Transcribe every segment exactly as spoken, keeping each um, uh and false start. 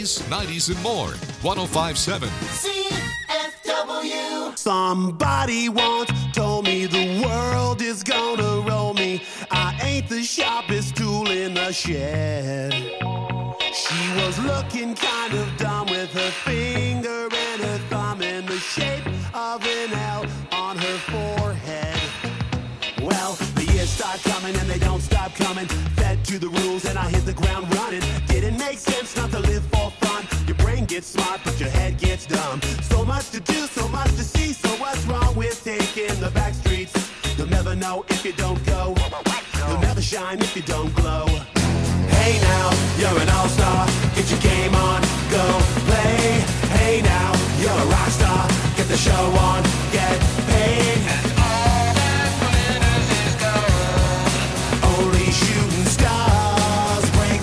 eighties, nineties, and more. one oh five point seven C F W. Somebody once told me the world is gonna roll me. I ain't the sharpest tool in the shed. She was looking kind of dumb with her finger and her thumb in the shape of an L on her forehead. Well, the years start coming and they don't stop coming. Fed to the rules and I hit the ground running. Didn't make sense not to live for fun. Your brain gets smart but your head gets dumb. So much to do, so much to see. So what's wrong with taking the back streets? You'll never know if you don't go. You'll never shine if you don't glow. Hey now, you're an all-star. Get your game on, go play. Hey now, you're a rock star. Get the show on, get paid. And all that glitters is gold. Only shooting stars break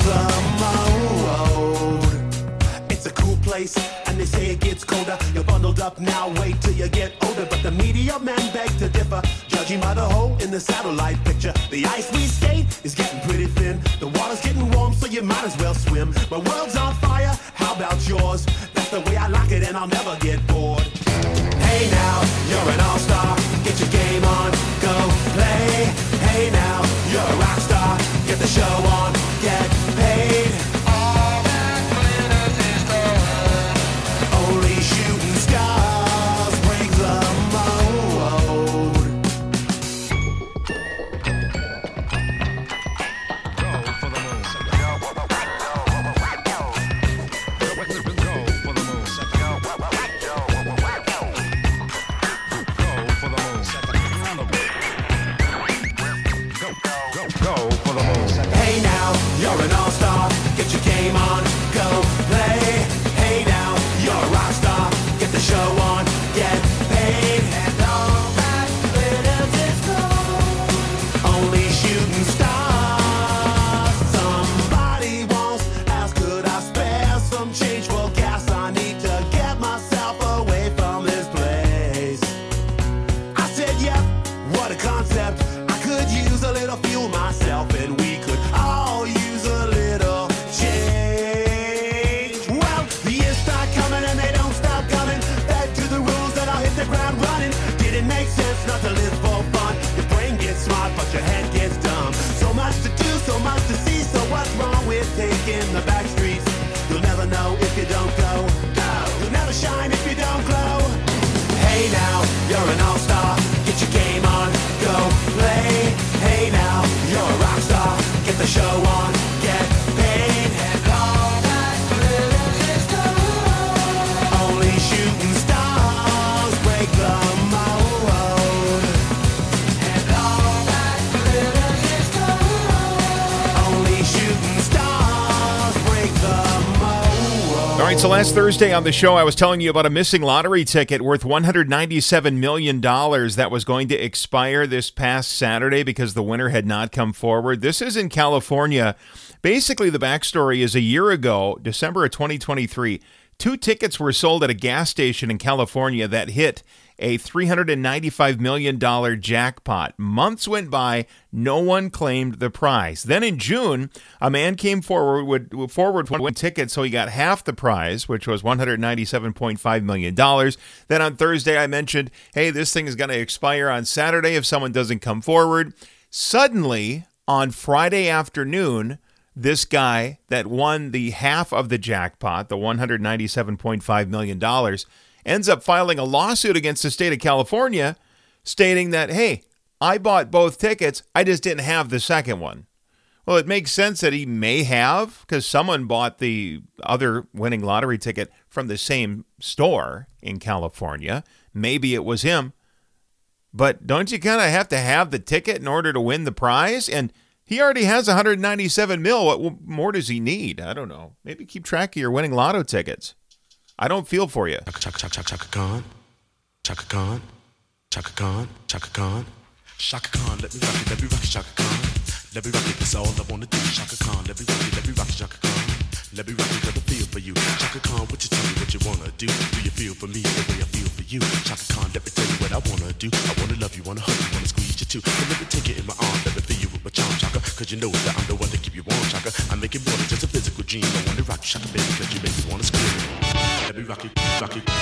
the mold. It's a cool place, and they say it gets colder. You're bundled up now, wait till you get older. But the media men beg to differ, judging by the hole in the satellite picture. The ice we skate is getting pretty thin. The water's getting warm, so you might as well swim. My world's on fire, how about yours? That's the way I like it, and I'll never get bored. Hey now, you're an all-star. Get your game on, go play. Hey now, you're a rock star. Get the show on, get paid. All that glitters is gold. Only shooting stars break the mold. Go for the moon. Hey now, you're an all-star. Get your game on, go play. Hey now, you're a rock star. Get the show on, get paid. And all that glitters is gold. Only shooting stars. Somebody once asked, could I spare some change for gas? I need to get myself away from this place. I said, yep, what a concept. I could use a little fuel myself, and we could all use a little change. Well, the years start coming and they don't stop coming. Back to the rules and I'll hit the ground running. Didn't make sense not to live for fun. Your brain gets smart but your head gets dumb. So much to do, so much to see. So what's wrong with taking the back streets? You'll never know if you don't go. Go. You'll never shine if you don't glow. Hey now, you're an all-star. Get your game on, go play. Hey now, you're a rock star. Get the show on, get paid. And all that glitters is gold. Only shooting stars break the mold. And all that glitters is gold. Only shooting stars break the mold. All right, so last Thursday on the show, I was telling you about a missing lottery ticket worth one hundred ninety-seven million dollars that was going to expire this past Saturday because the winner had not come forward. This is in California. Basically, the backstory is a year ago, December of twenty twenty-three, two tickets were sold at a gas station in California that hit a three hundred ninety-five million dollars jackpot. Months went by, no one claimed the prize. Then in June, a man came forward with forward to win tickets, so he got half the prize, which was one hundred ninety-seven point five million dollars. Then on Thursday, I mentioned, hey, this thing is going to expire on Saturday if someone doesn't come forward. Suddenly, on Friday afternoon, this guy that won the half of the jackpot, the one hundred ninety-seven point five million dollars, ends up filing a lawsuit against the state of California stating that, hey, I bought both tickets, I just didn't have the second one. Well, it makes sense that he may have, because someone bought the other winning lottery ticket from the same store in California. Maybe it was him. But don't you kind of have to have the ticket in order to win the prize? And he already has one hundred ninety-seven mil. What more does he need? I don't know. Maybe keep track of your winning lotto tickets. I don't feel for you. Chaka Chaka Chaka Chaka Khan, Chaka Khan, Chaka Khan, Chaka Khan, Chaka Khan. Let me rock it, let me rock it, Chaka Khan. Let me rock it, that's all I wanna do. Chaka Khan, let me rock it, let me rock it, Chaka Khan. Let me rock it, let me feel for you. Chaka Khan, what you tell me what you wanna do? Do you feel for me the way I feel for you? Chaka Khan, let me tell you what I wanna do. I wanna love you, wanna hug you, wanna squeeze you too. So let me take it in my arms, let me feel you with my charm, Chaka. Cause you know that I'm the one to keep you warm, Chaka. I make it more than just a physical jeans. I wanna rock you, shaka baby, cause you make me wanna scream. Let me rock you, rock you.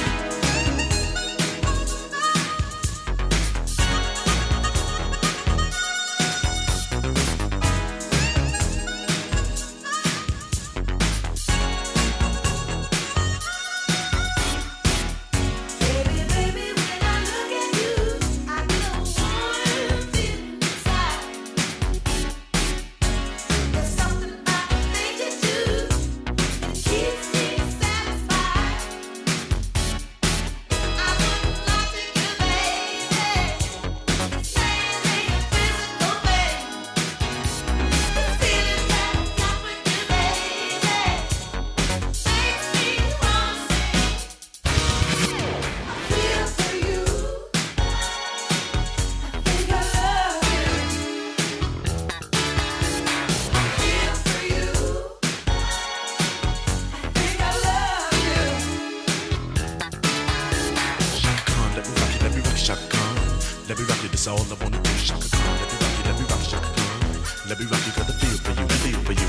Let me rock you, that's all I wanna do. Shaka Khan, let me rock you, let me rock you, Shaka Khan. Let me rock you, got the feel for you, feel for you.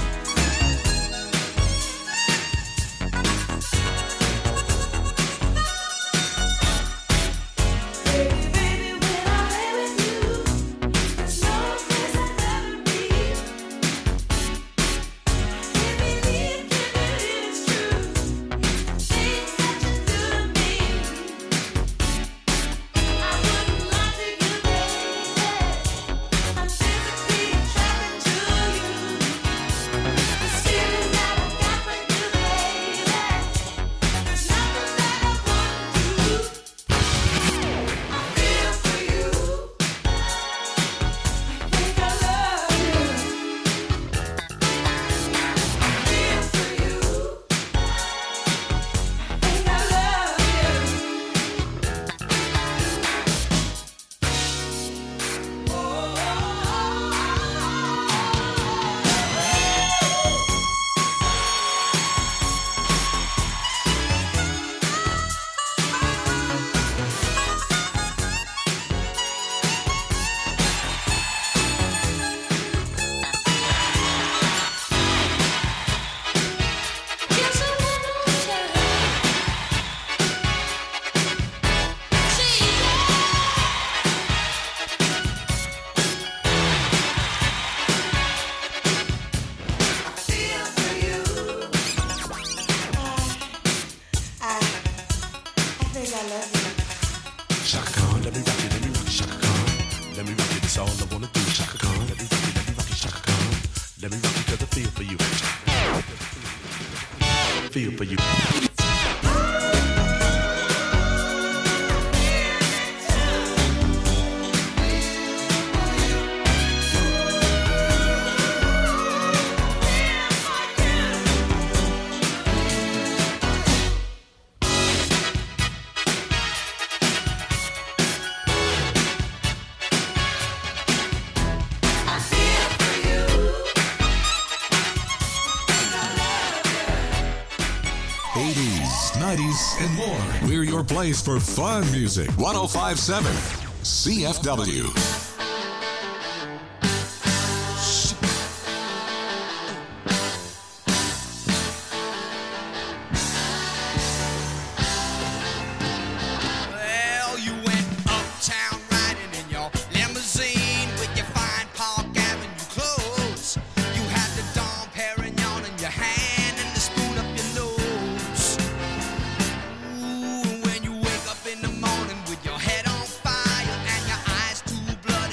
Feel for you. eighties, nineties, and more. We're your place for fun music. one oh five point seven C F W. Well, you went uptown riding in your limousine with your fine Park Avenue clothes. You had the Dom Perignon in your hand and the spoon up your nose. Ooh, when you wake up in the morning with your head on fire and your eyes too bloody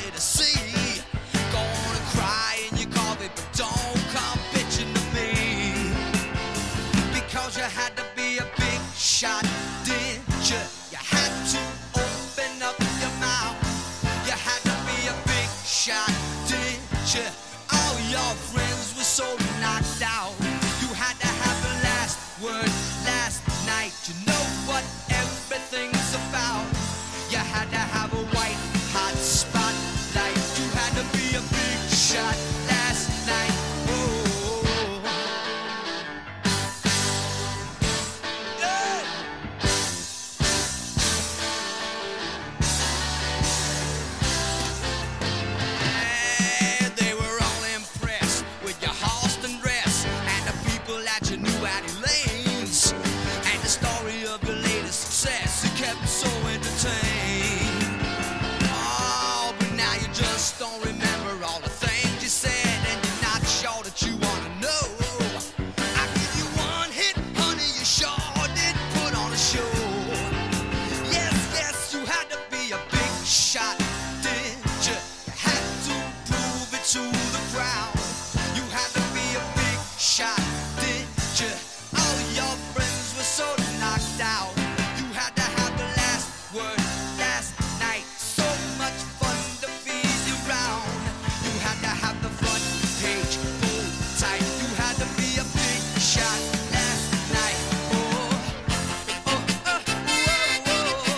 ground. You had to be a big shot, did you? All your friends were so knocked out. You had to have the last word last night. So much fun to feed you round. You had to have the front page pulled tight. You had to be a big shot last night. Oh, oh, oh, oh, oh,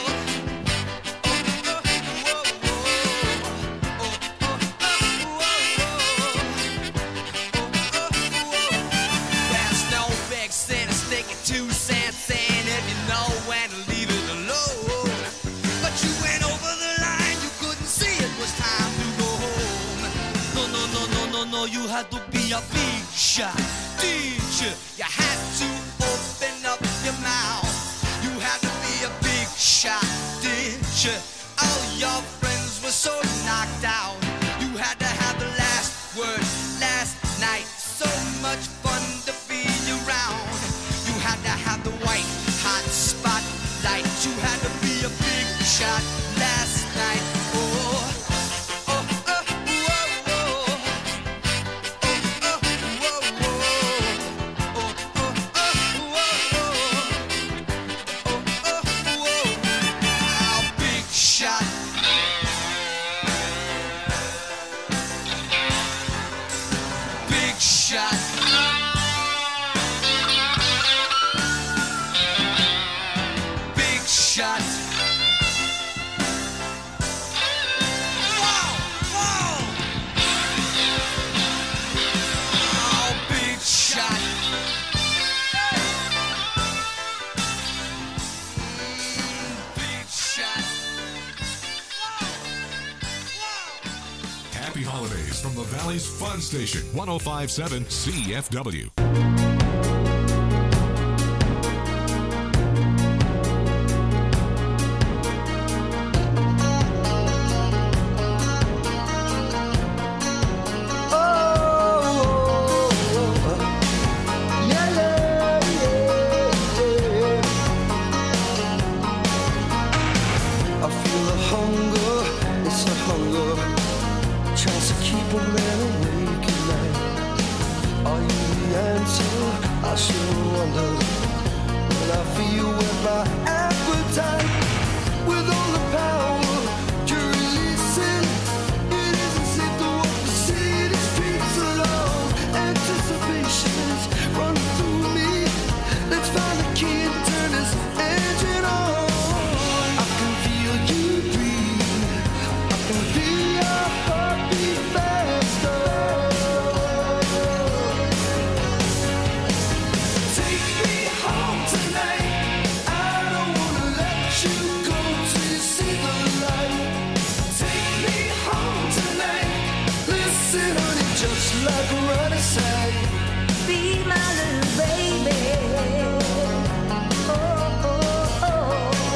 there's no big sin to stick it two cents in if you know when to leave it alone. But you went over the line, you couldn't see it was time to go home. No, no, no, no, no, no, you had to be a big shot, did you? You had to open up your mouth. You had to be a big shot, did you? All your friends were so knocked out. You had to have the last word last night. So much fun to feed you round. You had to have the white hot spotlight. You had to be a big shot last night. Oh, oh, oh, oh, oh, oh, oh, oh, oh, oh, oh, big shot. Big shot. Big shot. Wow, wow. Oh, big shot. Mm, big shot. Wow, wow. Happy holidays from the Valley's Fun Station, one oh five point seven C F W. I feel the hunger, it's a hunger, tries to keep a man awake at night. Are you the answer? I sure wonder. When I feel with my appetite, with all the power you're releasing, it isn't safe to walk the city streets alone. Anticipation's running through me. Let's find the key and turn this engine on. I can feel you breathe. I can feel your heartbeat faster. Take me home tonight. I don't wanna let you go till you see the light. Take me home tonight. Listen, honey, just like Ronnie sang. Be my little baby. Oh, oh, oh.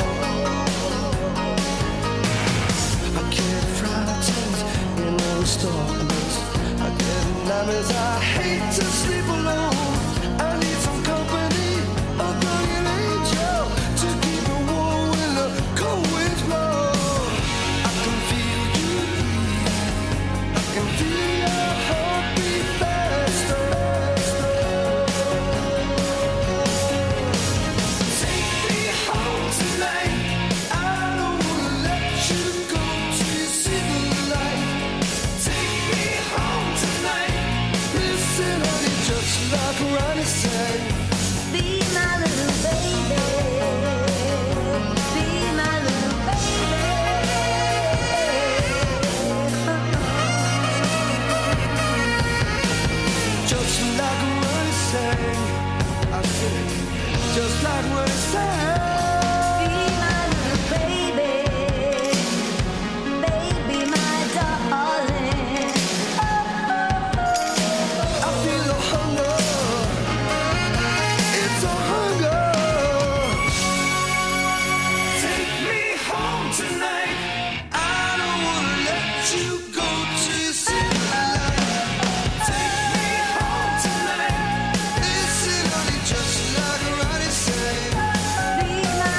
I get frightened in all this darkness. I get nightmares. I hate to sleep alone. I need some company, a guardian angel to keep me warm when the cold winds blow. I can feel you breathe. I can feel your heartbeat faster. Take me home tonight. I don't wanna let you go till you see the light. Take me home tonight. Listen, honey, just like Ronnie sang. Be my little baby. Be my little baby. Just like Ronnie sang. I said, just like Ronnie sang. Be my little baby. Baby, my darling. Oh, oh, I feel the hunger. It's a hunger. Take me home tonight. I don't wanna let you go till you see the light. Take me home tonight. Listen, honey, just like Ronnie sang. be my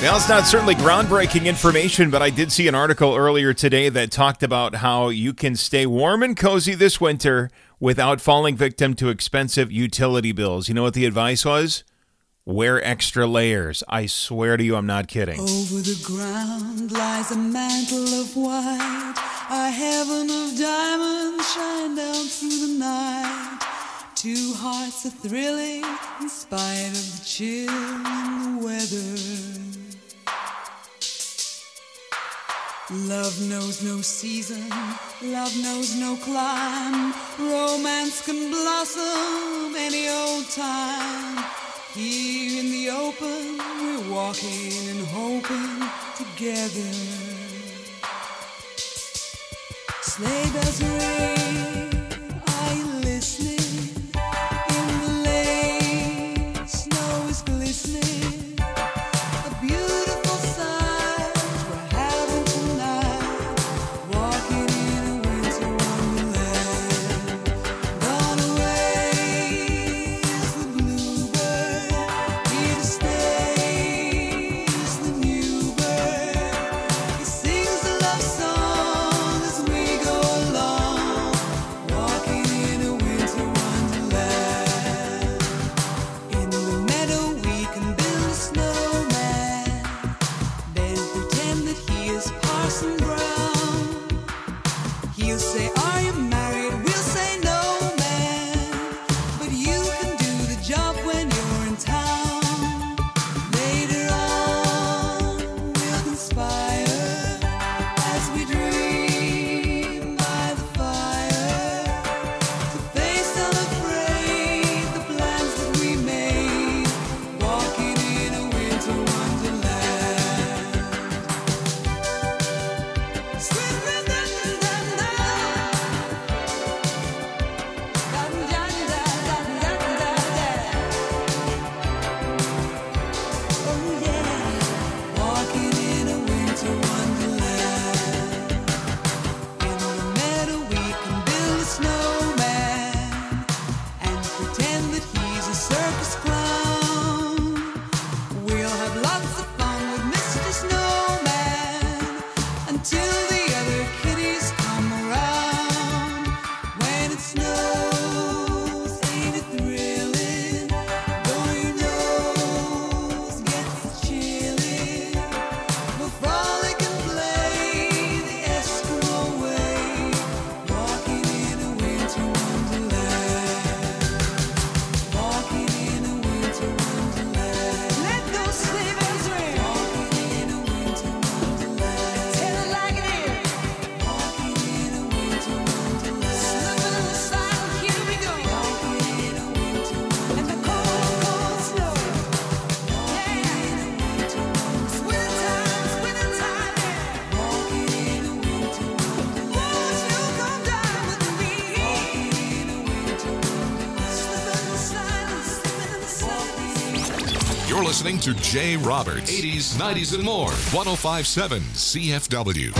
Now, it's not certainly groundbreaking information, but I did see an article earlier today that talked about how you can stay warm and cozy this winter without falling victim to expensive utility bills. You know what the advice was? Wear extra layers. I swear to you, I'm not kidding. Over the ground lies a mantle of white, a heaven of diamonds shine down through the night. Two hearts are thrilling in spite of the chill in the weather. Love knows no season, love knows no clime. Romance can blossom any old time. Here in the open, we're walking and hoping together. Sleigh bells ring, are you listening? In the lane, snow is glistening. A beautiful sight we're having tonight. Walking in a winter wonderland. Gone away is the bluebird. Here to stay is the new bird. He sings a love song as we go along. Walking in a winter wonderland. In the meadow we can build a snowman. Then pretend that he is Parson Brown. He'll say, are you married? We'll say, no, man. But you can do the job when you're in town. Later on, we'll conspire as we dream by the fire to face unafraid the plans that we made. Walking in a winter wonderland. Sweet Oh yeah, walking in a winter wonderland. In the meadow we can build a snowman and pretend that he's a circus clown. We'll have lots of fun with Mister Snowman until the other kitties come around. When it snows, ain't it thrilling? Though your nose gets chilly, we'll frolic and play the Eskimo way. Walking in a winter wonderland. Walking in a winter wonderland. Let those sleigh bells ring. Walking in a winter wonderland. Tell it like it is. Walking in a winter wonderland. Slipping in the slide, here we go. Walking in a winter wonderland. And the cold, cold snow. Walking in a winter wonderland. Winter time, winter time, yeah. Walking in a winter wonderland. Won't you come down with me? Walking in a winter wonderland. Slipping in the slide, slipping in the slide. You're listening to Jay Roberts, eighties, nineties, and more. one oh five point seven C F W.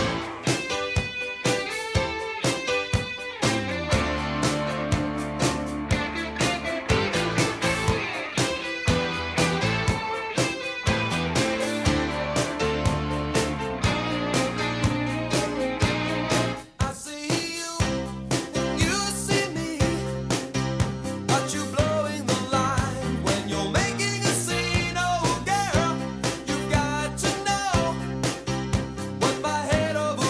I see you, you see me, but you blowing the line when you're making a scene. Oh girl, you got to know what my head over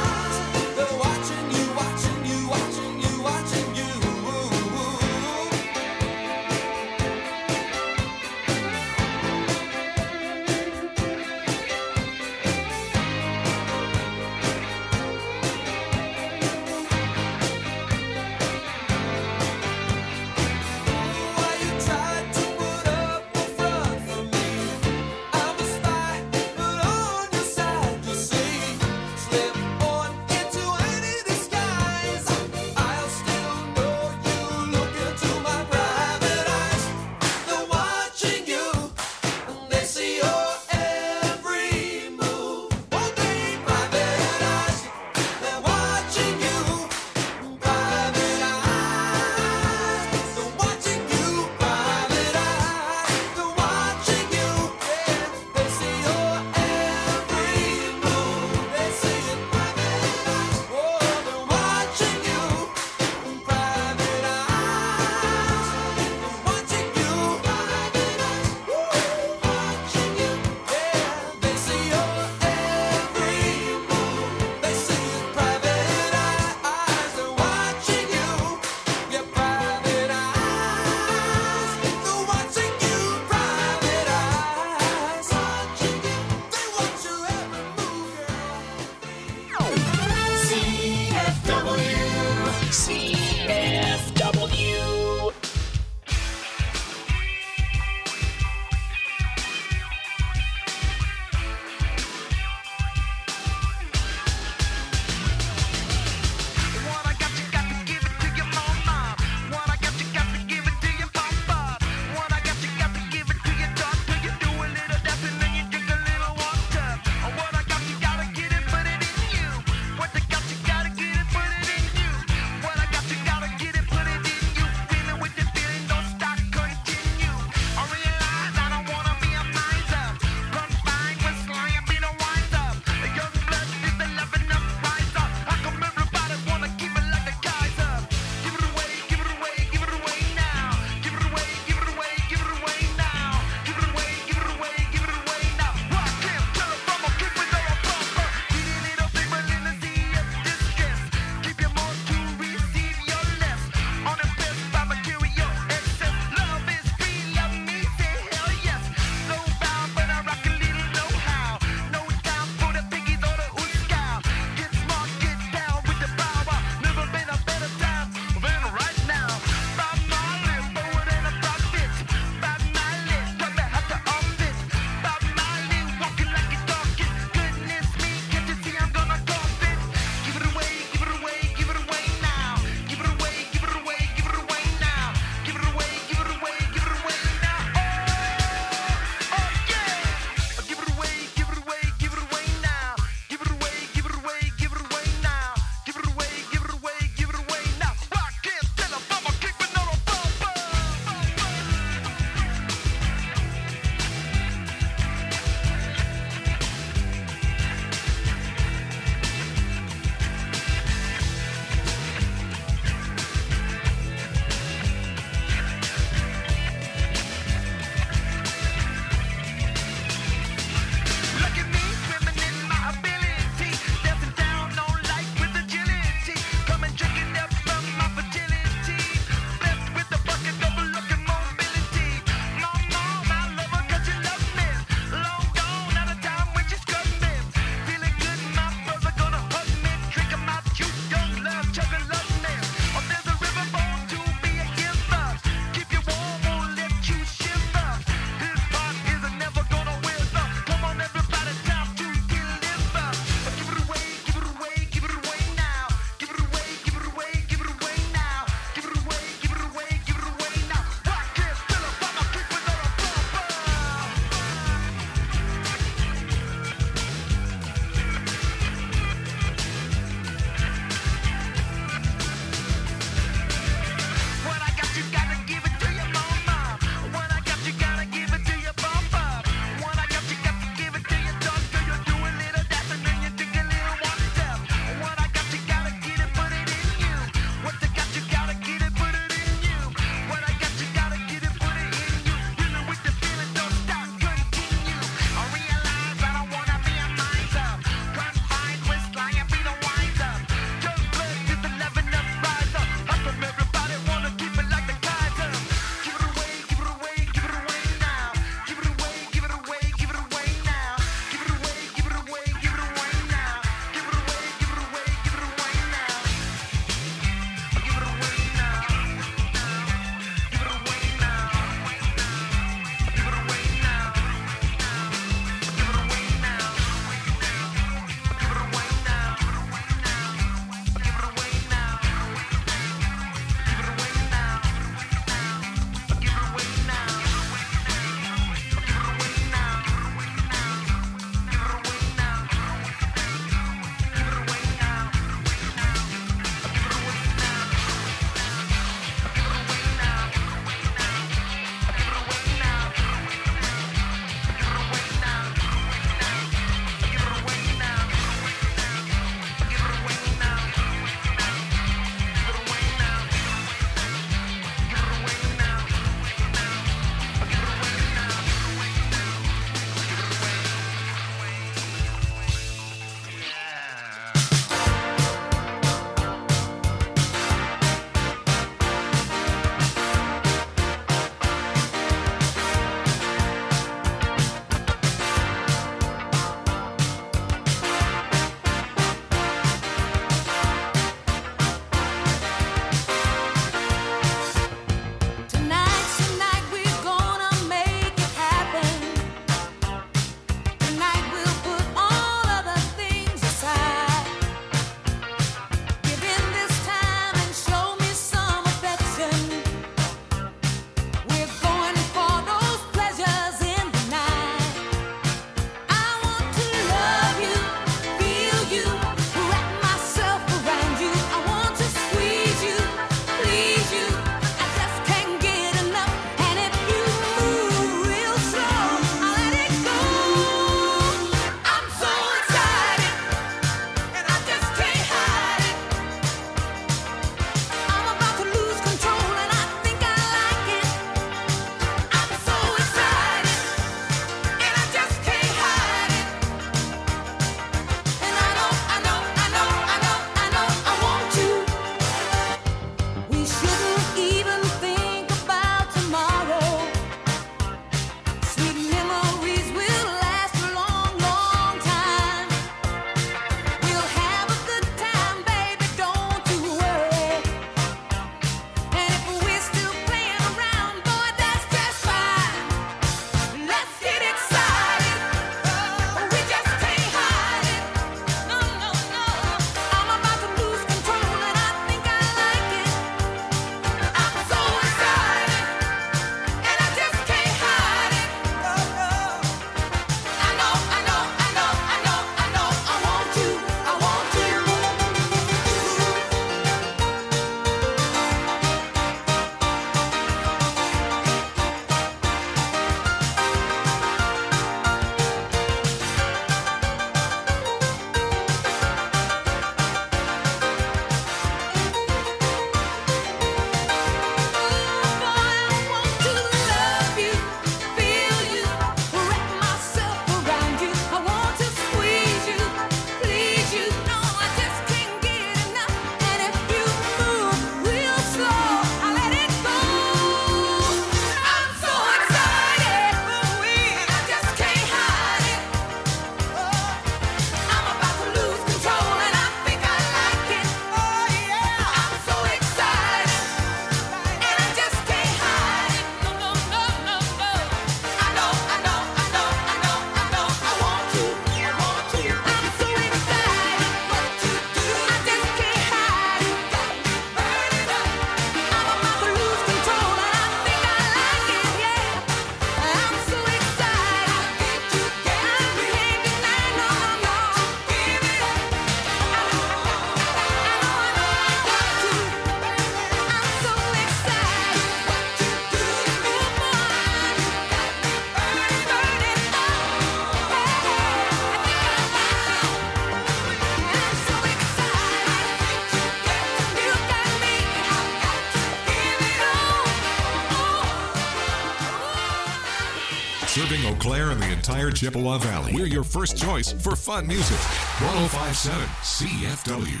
Serving Eau Claire and the entire Chippewa Valley. We're your first choice for fun music. one oh five point seven C F W.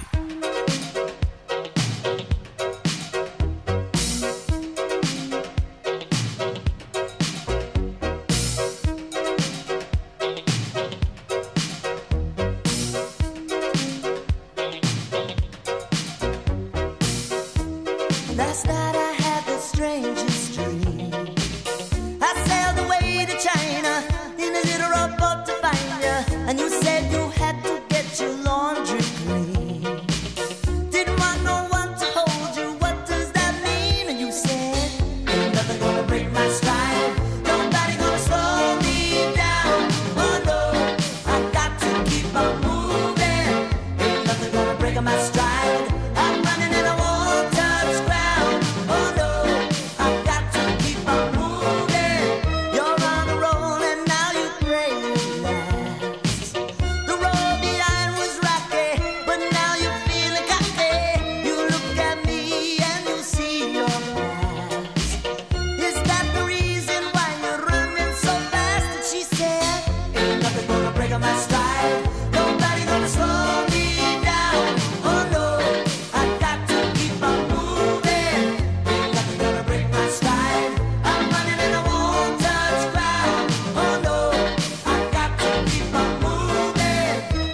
Last night I had the strangest dream. I sailed away to China in a little rowboat to find you, and you said you had to get your laundry clean. Didn't want no one to hold you. What does that mean? And you said, ain't nothing gonna break my stride. Nobody gonna slow me down. Oh no, I got to keep on moving. Ain't nothing gonna break my stride. I'm running and I won't touch ground. Oh no, I've got to keep on moving. You're on a roll and now you pray you last. The road behind was rocky, but now you're feeling cocky. You look at me and you see your past. Is that the reason why you're running so fast? And she said, ain't nothing gonna break my stride. Nobody gonna slow me down. Oh no, I got to keep on moving. Ain't nothing gonna break my stride. I'm running and I won't touch ground. Oh no, I got to keep on moving.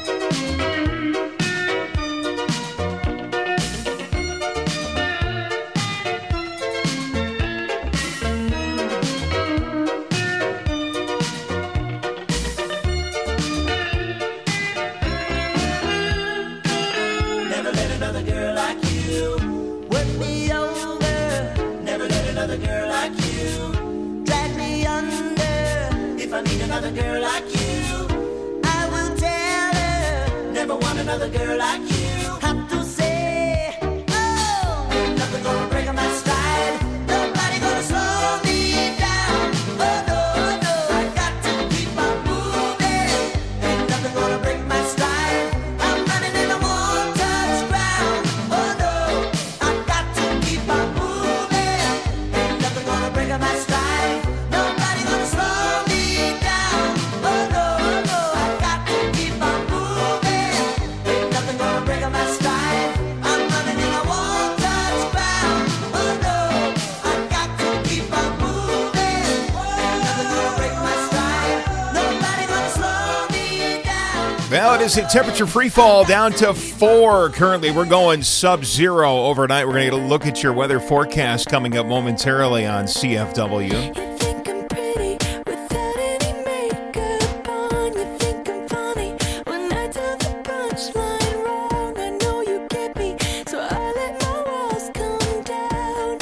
Never let another girl like you work me over. Never let another girl like you drag me under. If I meet another girl like you, I will tell her. Never want another girl like you. Have to say, oh, ain't nothing gonna break my stride. Nobody gonna slow me down. Oh no, no, I got to keep on moving. Ain't nothing gonna break my stride. I'm running and I won't touch ground. Oh no, I got to keep on moving. Ain't nothing gonna break my stride. Nobody gonna slow me down. Oh no, no, I got to keep on moving. Ain't nothing gonna break my stride. I'm running and I won't touch ground. Oh no, I got to keep on moving. Ain't nothing gonna break my stride. Nobody gonna slow me down. Well, it is a temperature free fall down to four currently. We're going sub-zero overnight. We're going to get a look at your weather forecast coming up momentarily on C F W. You think I'm pretty without any makeup on. You think I'm funny when I tell the punchline wrong. I know you get me, so I let my walls come down,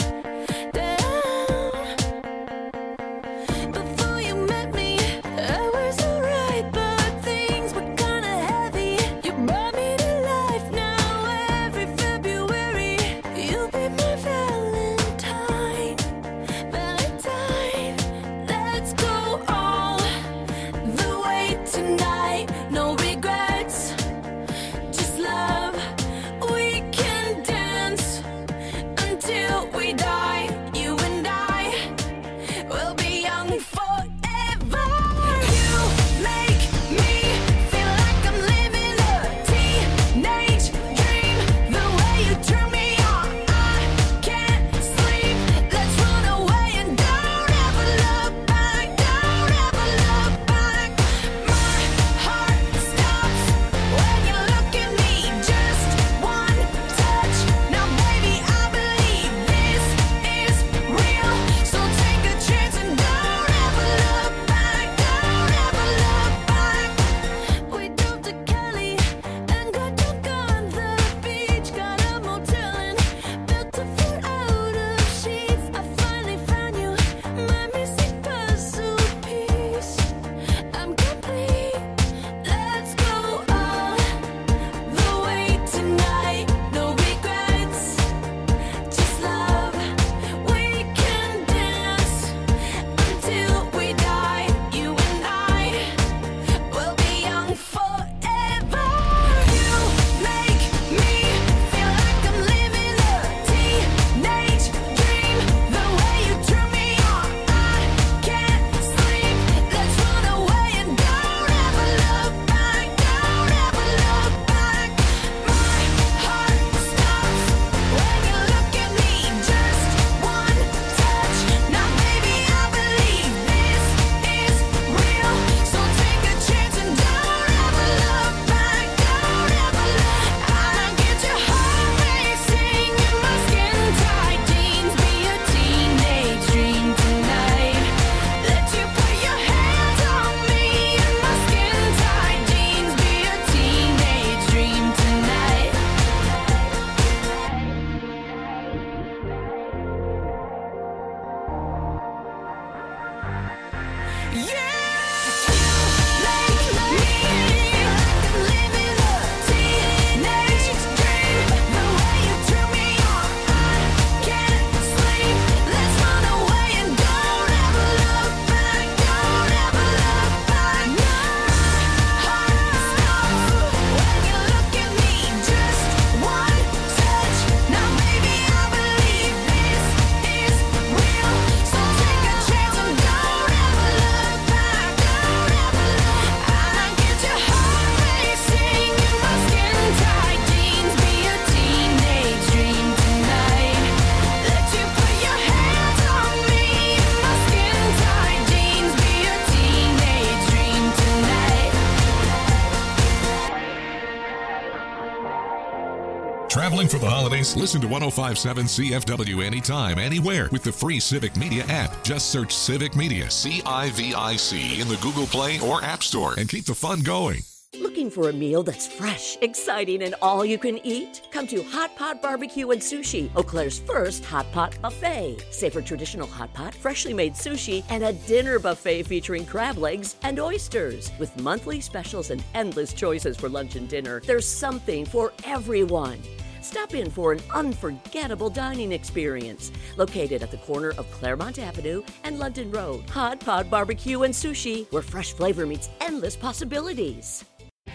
down. Before you met me, I was alright, but things were kinda heavy. You brought me to life now. Every February, you'll be my Valentine, Valentine. Traveling for the holidays? Listen to one oh five point seven C F W anytime, anywhere with the free Civic Media app. Just search Civic Media, C I V I C, in the Google Play or App Store and keep the fun going. Looking for a meal that's fresh, exciting, and all you can eat? Come to Hot Pot Barbecue and Sushi, Eau Claire's first hot pot buffet. Savor traditional hot pot, freshly made sushi, and a dinner buffet featuring crab legs and oysters. With monthly specials and endless choices for lunch and dinner, there's something for everyone. Stop in for an unforgettable dining experience. Located at the corner of Claremont Avenue and London Road. Hot Pot Barbecue and Sushi, where fresh flavor meets endless possibilities.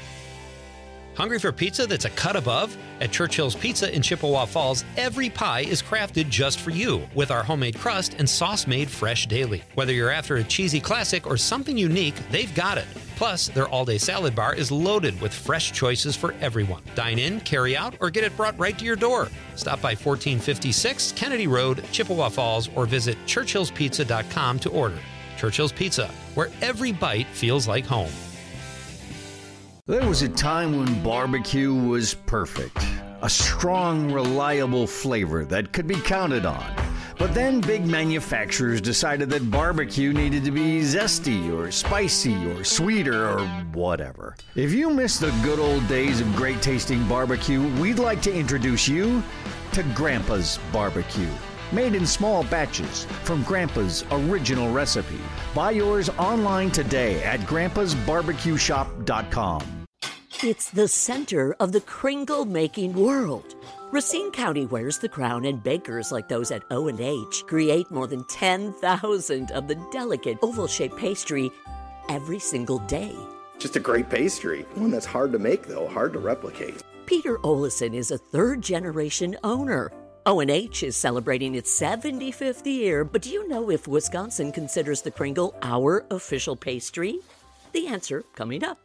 Hungry for pizza that's a cut above? At Churchill's Pizza in Chippewa Falls, every pie is crafted just for you, with our homemade crust and sauce made fresh daily. Whether you're after a cheesy classic or something unique, they've got it. Plus, their all-day salad bar is loaded with fresh choices for everyone. Dine in, carry out, or get it brought right to your door. Stop by fourteen fifty-six Kennedy Road, Chippewa Falls, or visit churchills pizza dot com to order. Churchill's Pizza, where every bite feels like home. There was a time when barbecue was perfect. A strong, reliable flavor that could be counted on. But then big manufacturers decided that barbecue needed to be zesty or spicy or sweeter or whatever. If you miss the good old days of great tasting barbecue, we'd like to introduce you to Grandpa's Barbecue. Made in small batches from Grandpa's original recipe. Buy yours online today at grandpas barbecue shop dot com. It's the center of the kringle-making world. Racine County wears the crown, and bakers like those at O and H create more than ten thousand of the delicate oval-shaped pastry every single day. Just a great pastry. One that's hard to make, though, hard to replicate. Peter Olison is a third-generation owner. O and H is celebrating its seventy-fifth year, but do you know if Wisconsin considers the kringle our official pastry? The answer coming up.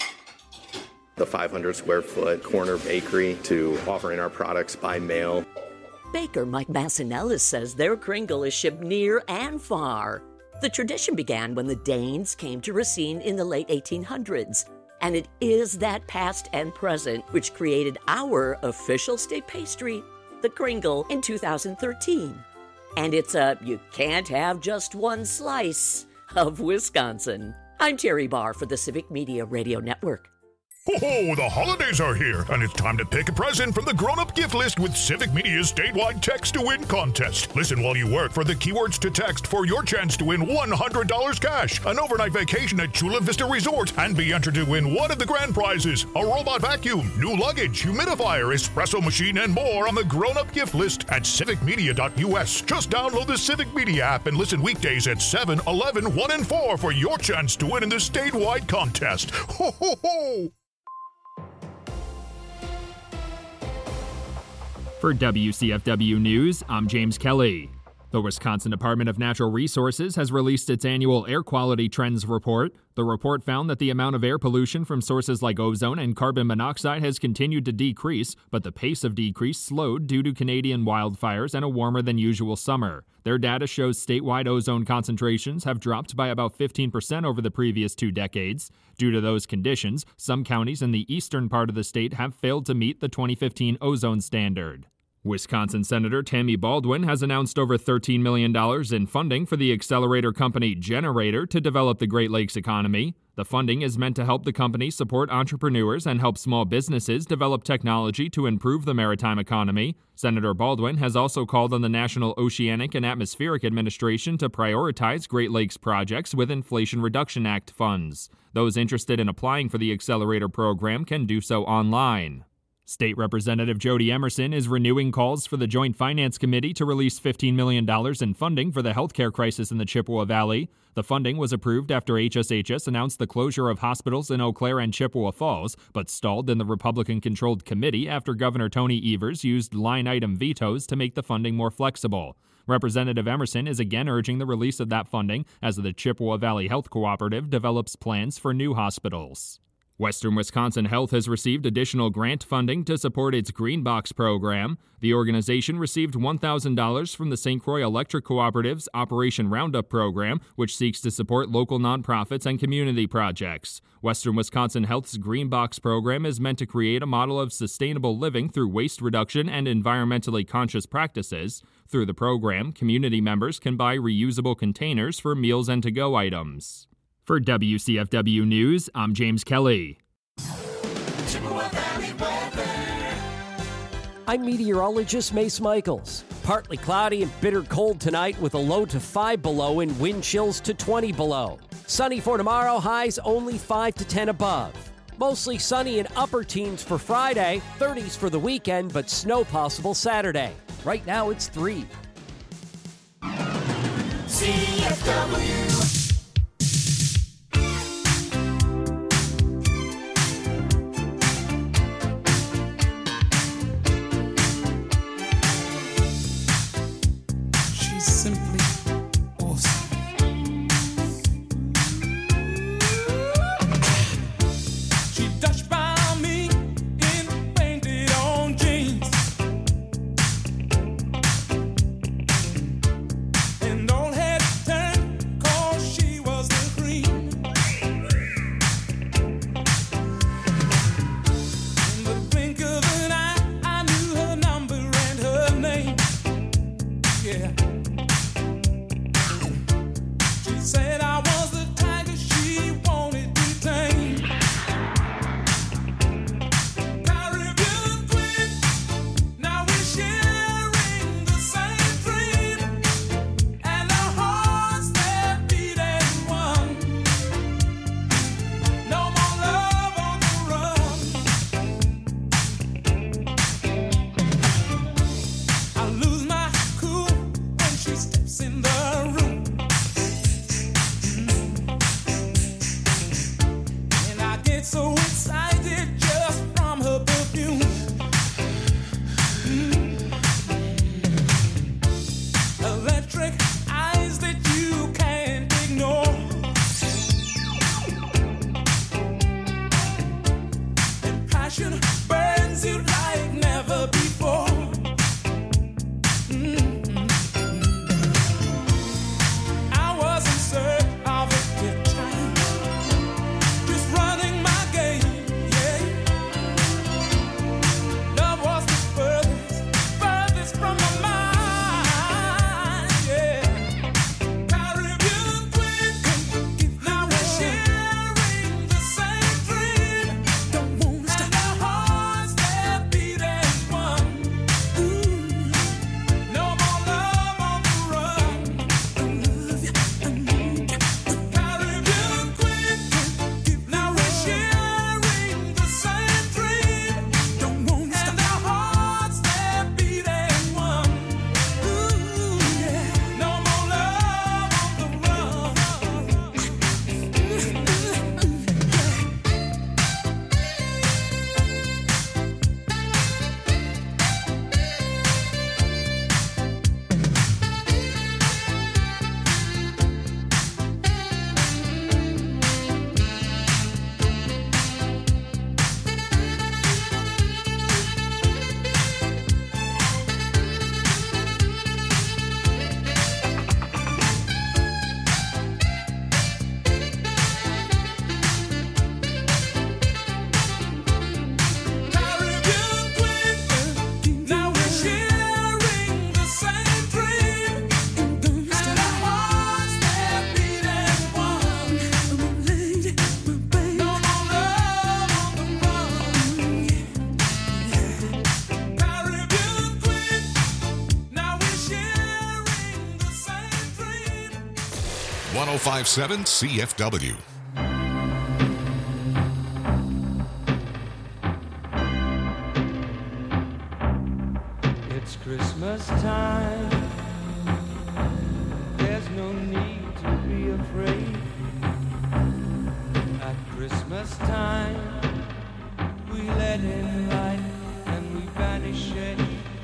The five hundred square foot corner bakery to offering our products by mail. Baker Mike Massinellis says their kringle is shipped near and far. The tradition began when the Danes came to Racine in the late eighteen hundreds. And it is that past and present which created our official state pastry, the kringle, in two thousand thirteen. And it's a you can't have just one slice of Wisconsin. I'm Terry Barr for the Civic Media Radio Network. Oh, the holidays are here, and it's time to pick a present from the grown-up gift list with Civic Media's statewide text-to-win contest. Listen while you work for the keywords to text for your chance to win one hundred dollars cash, an overnight vacation at Chula Vista Resort, and be entered to win one of the grand prizes, a robot vacuum, new luggage, humidifier, espresso machine, and more on the grown-up gift list at civic media dot U S. Just download the Civic Media app and listen weekdays at seven, eleven, one, and four for your chance to win in the statewide contest. Ho, ho, ho! For W C F W News, I'm James Kelly. The Wisconsin Department of Natural Resources has released its annual Air Quality Trends Report. The report found that the amount of air pollution from sources like ozone and carbon monoxide has continued to decrease, but the pace of decrease slowed due to Canadian wildfires and a warmer than usual summer. Their data shows statewide ozone concentrations have dropped by about fifteen percent over the previous two decades. Due to those conditions, some counties in the eastern part of the state have failed to meet the twenty fifteen ozone standard. Wisconsin Senator Tammy Baldwin has announced over thirteen million dollars in funding for the accelerator company Generator to develop the Great Lakes economy. The funding is meant to help the company support entrepreneurs and help small businesses develop technology to improve the maritime economy. Senator Baldwin has also called on the National Oceanic and Atmospheric Administration to prioritize Great Lakes projects with Inflation Reduction Act funds. Those interested in applying for the accelerator program can do so online. State Representative Jody Emerson is renewing calls for the Joint Finance Committee to release fifteen million dollars in funding for the healthcare crisis in the Chippewa Valley. The funding was approved after H S H S announced the closure of hospitals in Eau Claire and Chippewa Falls, but stalled in the Republican-controlled committee after Governor Tony Evers used line-item vetoes to make the funding more flexible. Representative Emerson is again urging the release of that funding as the Chippewa Valley Health Cooperative develops plans for new hospitals. Western Wisconsin Health has received additional grant funding to support its Green Box program. The organization received one thousand dollars from the Saint Croix Electric Cooperative's Operation Roundup program, which seeks to support local nonprofits and community projects. Western Wisconsin Health's Green Box program is meant to create a model of sustainable living through waste reduction and environmentally conscious practices. Through the program, community members can buy reusable containers for meals and to-go items. For W C F W News, I'm James Kelly. I'm meteorologist Mace Michaels. Partly cloudy and bitter cold tonight with a low to five below and wind chills to twenty below. Sunny for tomorrow, highs only five to ten above. Mostly sunny and upper teens for Friday, thirties for the weekend, but snow possible Saturday. Right now it's three. C F W. Simply awesome. She dashed by me in painted on jeans, and all had turned 'cause she was the cream. In the blink of an eye, I knew her number and her name. Yeah. Said I was the tiger she wanted to tame. Caribbean queen, now we're sharing the same dream, and our hearts that beat as one. No more love on the run. I lose my cool when she steps in the room. So excited just from her perfume. Mm. Electric eyes that you can't ignore. And passion burns you like never before. Mm-hmm. I was in search of a good time, just running my one oh five point seven C F W. It's Christmas time. There's no need to be afraid. At Christmas time, we let in light and we banish shade.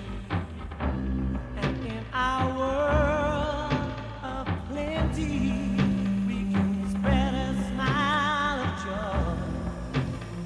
And in our world of plenty, we can spread a smile of joy.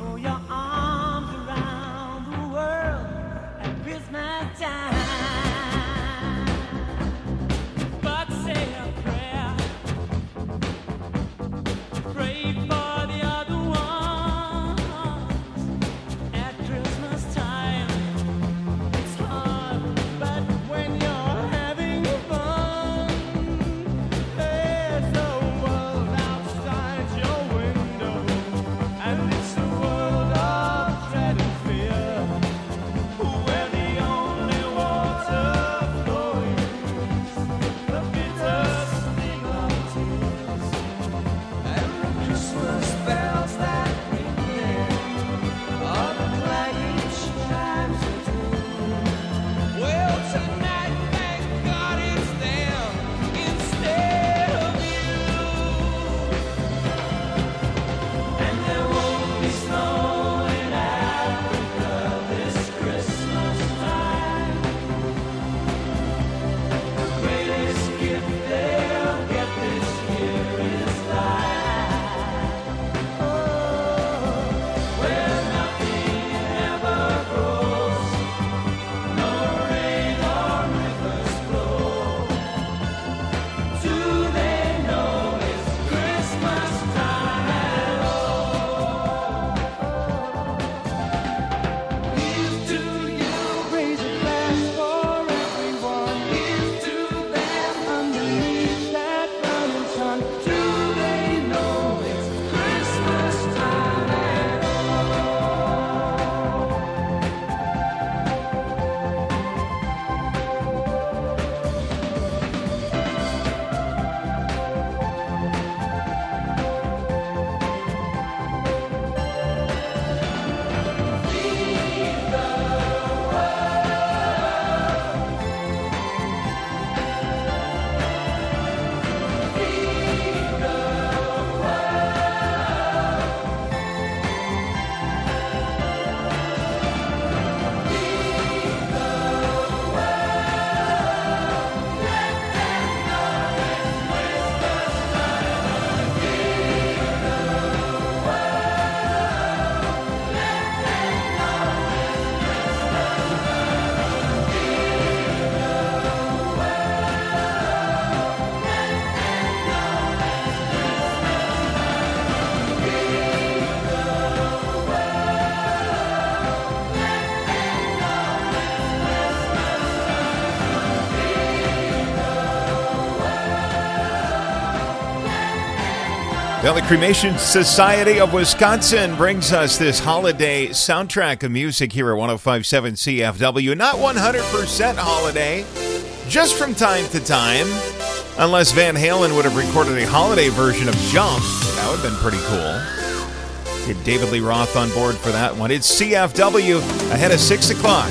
Well, the Cremation Society of Wisconsin brings us this holiday soundtrack of music here at one oh five point seven C F W. Not one hundred percent holiday, just from time to time. Unless Van Halen would have recorded a holiday version of Jump. That would have been pretty cool. Get David Lee Roth on board for that one. It's C F W ahead of six o'clock.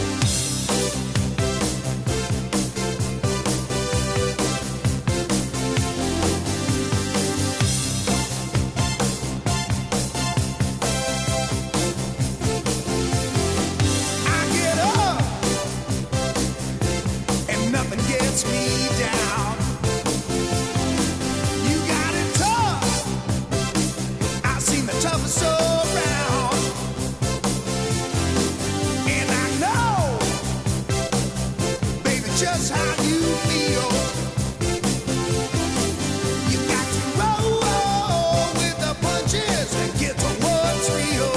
Just how you feel. You got to roll with the punches and get to what's real.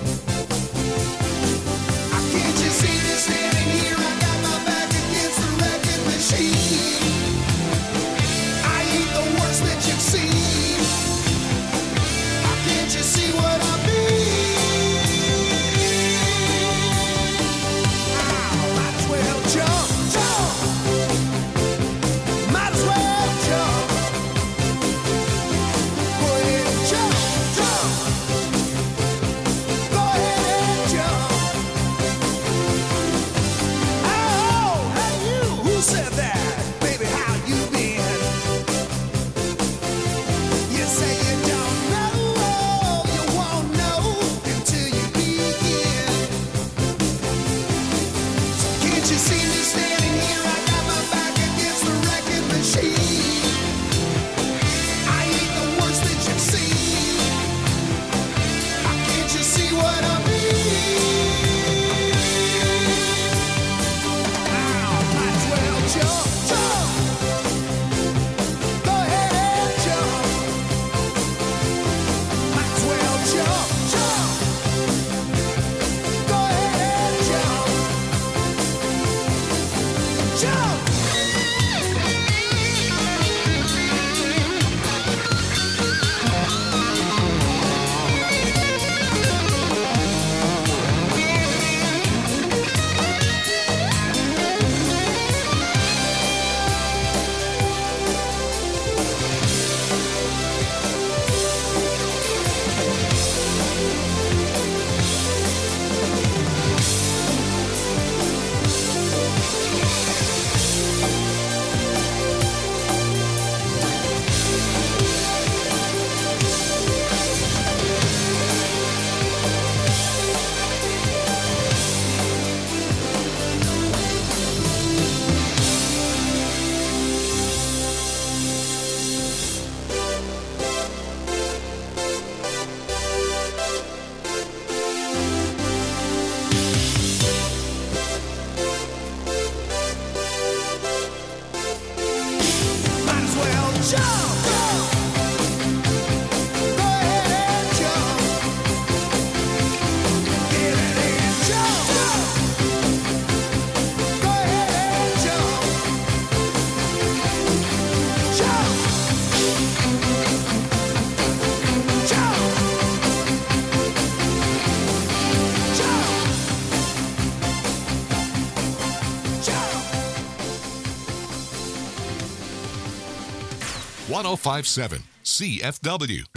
I can't you see me standing here? I got my back against the wrecking machine. I ain't the worst that you've seen. I can't you see what I mean? I might as well jump. one oh five point seven C F W.